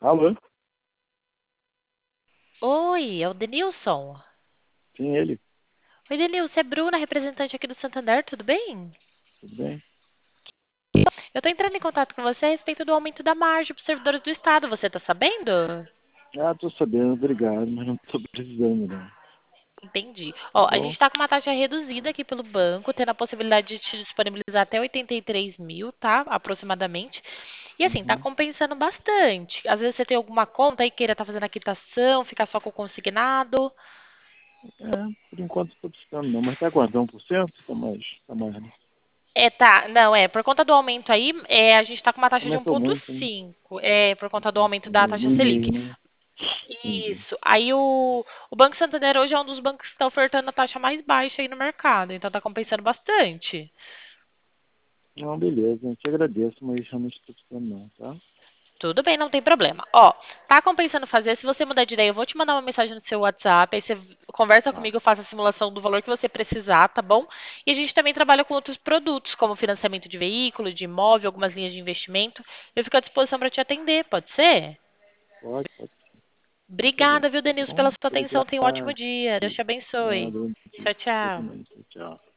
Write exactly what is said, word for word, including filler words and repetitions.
Alô? Oi, é o Denilson. Sim, ele. Oi, Denilson, é Bruna, representante aqui do Santander, tudo bem? Tudo bem? Eu tô entrando em contato com você a respeito do aumento da margem para os servidores do Estado, você tá sabendo? Ah, tô sabendo, obrigado, mas não tô precisando, não. Entendi. Tá Ó, a bom? gente tá com uma taxa reduzida aqui pelo banco, tendo a possibilidade de te disponibilizar até oitenta e três mil, tá? Aproximadamente. E assim, tá Uhum. compensando bastante. Às vezes você tem alguma conta aí queira estar fazendo a quitação, ficar só com o consignado. É, por enquanto não tô precisando, não. Mas tá quanto? um por cento? Tá mais, tá mais, né? É, tá. Não, é, por conta do aumento aí, é, a gente tá com uma taxa de Aumentou muito, né? um vírgula cinco. É, por conta do aumento da taxa Um e Selic. meio, né? Entendi. Isso. Aí o, o Banco Santander hoje é um dos bancos que está ofertando a taxa mais baixa aí no mercado, então tá compensando bastante. Não, beleza, eu te agradeço, mas realmente não tô precisando, não, tá? Tudo bem, não tem problema. Ó, tá compensando fazer. Se você mudar de ideia, eu vou te mandar uma mensagem no seu WhatsApp. Aí você conversa Tá. comigo, eu faço a simulação do valor que você precisar, tá bom? E a gente também trabalha com outros produtos, como financiamento de veículo, de imóvel, algumas linhas de investimento. Eu fico à disposição para te atender, pode ser? Pode, pode sim. Sem Obrigada, problema, viu, tá Denilson, bom? pela sua atenção. Tenha um ótimo Obrigado. dia. Deus te abençoe. Nada, Tchau, você tchau. também. Tchau, tchau.